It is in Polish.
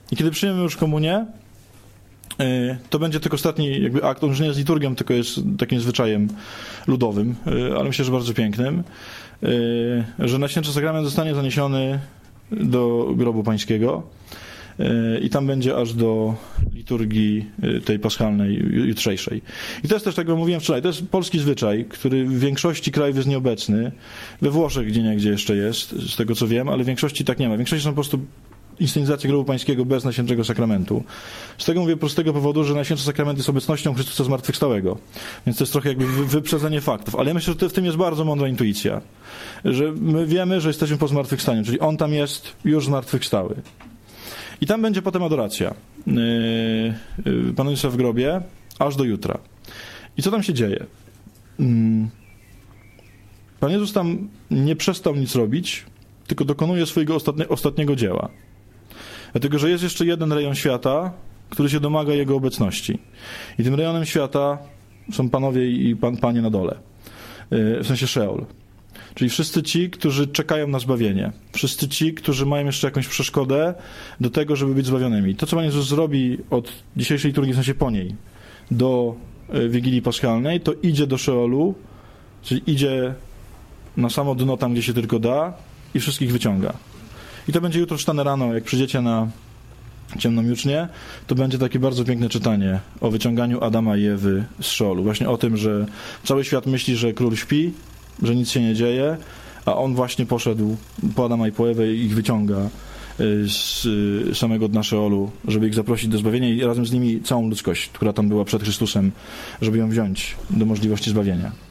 I kiedy przyjmiemy już komunię, to będzie tylko ostatni jakby akt, on już nie jest liturgią, tylko jest takim zwyczajem ludowym, ale myślę, że bardzo pięknym, że Najświętszy Sakrament zostanie zaniesiony do grobu pańskiego i tam będzie aż do liturgii tej paschalnej, jutrzejszej. I to jest też, tak jak mówiłem wczoraj, to jest polski zwyczaj, który w większości krajów jest nieobecny. We Włoszech gdzieniegdzie jeszcze jest, z tego co wiem, ale w większości tak nie ma. W większości są po prostu inscenizacje grobu pańskiego bez Najświętszego Sakramentu. Z tego mówię prostego powodu, że Najświętszy Sakrament jest obecnością Chrystusa zmartwychwstałego. Więc to jest trochę jakby wyprzedzenie faktów. Ale ja myślę, że w tym jest bardzo mądra intuicja. Że my wiemy, że jesteśmy po zmartwychwstaniu, czyli On tam jest już zmartwychwstały. I tam będzie potem adoracja Pana Jezusa w grobie aż do jutra. I co tam się dzieje? Pan Jezus tam nie przestał nic robić, tylko dokonuje swojego ostatniego dzieła. Dlatego, że jest jeszcze jeden rejon świata, który się domaga Jego obecności. I tym rejonem świata są panowie i panie na dole. W sensie Szeol. Czyli wszyscy ci, którzy czekają na zbawienie. Wszyscy ci, którzy mają jeszcze jakąś przeszkodę do tego, żeby być zbawionymi. To, co Pan Jezus zrobi od dzisiejszej liturgii, w sensie po niej, do Wigilii Paschalnej, to idzie do Szeolu, czyli idzie na samo dno tam, gdzie się tylko da i wszystkich wyciąga. I to będzie jutro czytane rano, jak przyjdziecie na ciemną jucznię, to będzie takie bardzo piękne czytanie o wyciąganiu Adama i Ewy z Szeolu. Właśnie o tym, że cały świat myśli, że król śpi, że nic się nie dzieje, a on właśnie poszedł po Adama i po Ewę i ich wyciąga z samego dna Szeolu, żeby ich zaprosić do zbawienia i razem z nimi całą ludzkość, która tam była przed Chrystusem, żeby ją wziąć do możliwości zbawienia.